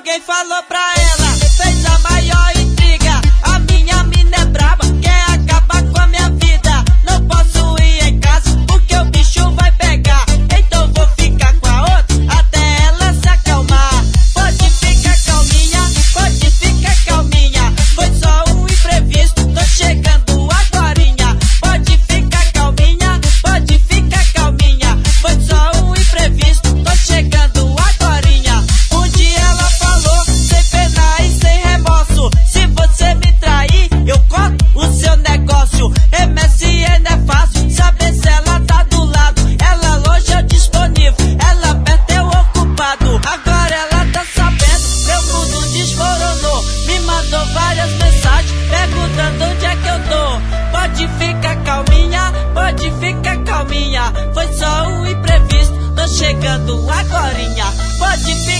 Alguém falou pra ela, fez a maior intriga. A minha mina é braba, quer acabar com a minha vida. Não posso ir em casa porque o bicho vai pegar. Então vou ficar com a outra até ela se acalmar. Pode ficar calminha, pode ficar calminha. Foi só um imprevisto, tô chegando agorinha. Pode ficar calminha, pode ficar calminha. Foi só um imprevisto, tô chegando agorinha. Um dia ela falou, sem pena e sem remorso: se você me trair, eu corto o seu negócio. MSN é fácil, saber se ela tá do lado. Ela longe ou disponível, ela perto eu ocupado. Agora ela tá sabendo, meu mundo desmoronou. Me mandou várias mensagens, perguntando onde é que eu tô. Pode ficar calminha, pode ficar calminha. Foi só um imprevisto, tô chegando agorinha. Pode ficar